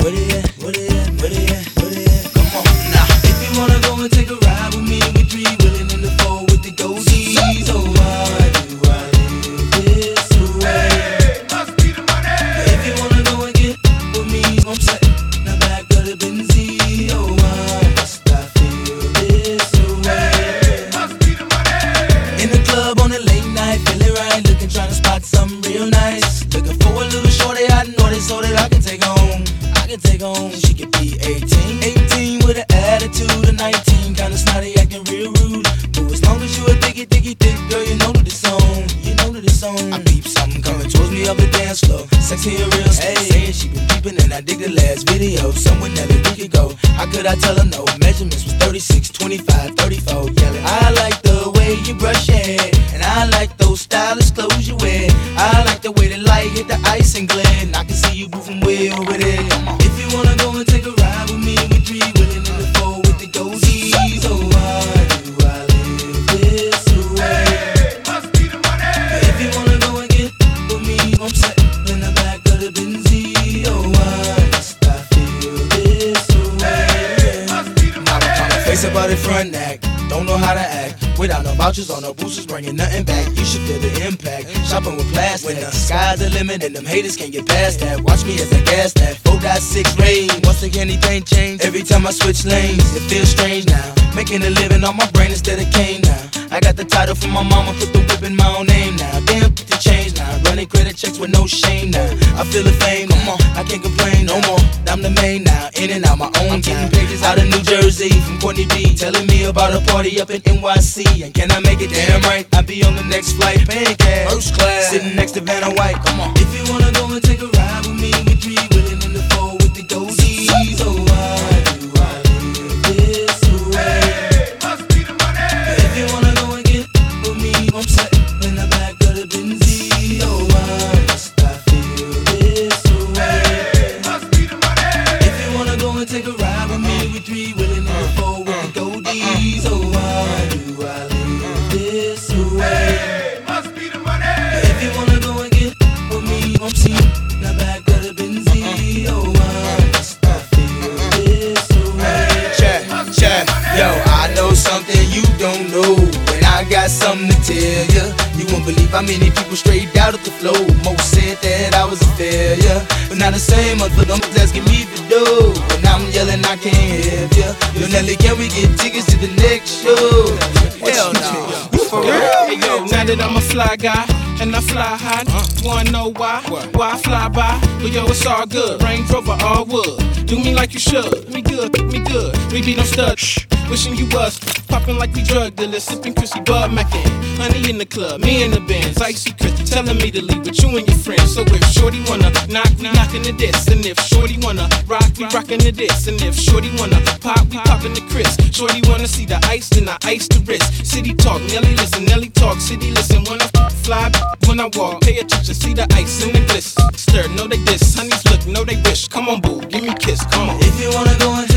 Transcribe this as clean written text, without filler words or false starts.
Where they at? Where they at? Where they at? Where they at? Come on now. If you wanna go and take a ride with me, we three willing in the four with the goldies. Oh, why do I live this way? Hey, must be the money. If you wanna go and get with me, I'm set. Now back of the Benzie. Oh, why must I feel this way? Hey, must be the money. In the club on a late night, feeling right, looking, trying to spot something real nice. Looking for a little shorty I know this so that I can take home. I can take home. She could be 18, 18 with an attitude of 19, kinda snotty, acting real rude. But as long as you a thick, girl, you know that it's on. You know that it's on. I peep something coming towards me up the dance floor. Sexy and real slow. Hey, saying she been peeping and I dig the last video. Somewhere Nelly we could go. How could I tell her no? Measurements was 36, 25, 34. Yelling, I like the way you brush your hair, and I like those stylish clothes you wear. I like the way the light hit the ice and glare, and I can see you moving way over there. If you wanna go and take a ride with me, we three willing in the four with the goldies. Oh, why do I live this way? Hey, must be the money. If you wanna go and get with me, I'm set in the back of the Benzie. Oh, why must I feel this way? Hey, must be the money. Face about the front act, don't know how to act. Without no vouchers or no boosters, bringing nothing back. You should feel the impact. Shopping with plastic. When the sky's the limit and them haters can't get past that. Watch me as I gas that 4.6 range. Once again, anything change. Every time I switch lanes, it feels strange now. Making a living on my brain instead of cane now. I got the title from my mama, put the whip in my own name now. Damn, get the change now. Running credit checks with no shame now. I feel the fame, come on, I can't complain no more. I'm the main now, in and out my own time. Pages out of New Jersey from Courtney B, telling me about a party up in NYC. And can I make it damn right? I'll be on the next flight, paying cash, first class, sitting next to Vanna White. Come on. If you wanna go and take a ride with me, we three willing in the four with the goldies. Oh, why do I live this way? Hey, must be the money. If you wanna go and get with me, I'm set in the back of the Benzie. Oh, why must I feel this way? Hey, must be the money. If you wanna go and take a ride with me, we three willing in the four with the goldies. Oh, why do I live this way? Hey, must be the money. If you wanna go and get with me, I'm seeing the back of the Benzie. Oh, why must I feel this way? Check, check. Yo, I know something you don't know, and I got something to tell ya. You won't believe how many people straight out of the flow. Most said that I was a failure, but now the same motherfuckers asking me for dough, and I'm yelling I can't help ya. Yo, Nelly, can we get tickets to the next show? Hell no. For real? Hey, yo, now that I'm a fly guy and I fly high, wanna know why? Why I fly by? But yo, it's all good. Range Rover, all wood. Do me like you should. Me good, me good. We beat them studs. Wishing you was popping like we drug dealers, sipping Chrissy Bud Mackin. Honey in the club, me in the Benz, icy Chris telling me to leave with you and your friends. So if Shorty wanna knock, we knockin' the diss. And if Shorty wanna rock, we rockin' the diss. And if Shorty wanna pop, we poppin' the Chris. Shorty wanna see the ice, then I ice the wrist. City talk, Nelly listen, Nelly talk, city listen. When I fly, when I walk, pay attention, see the ice and the gliss. Stir, know they diss, honeys look, know they wish. Come on, boo, give me a kiss, come on. If you wanna go and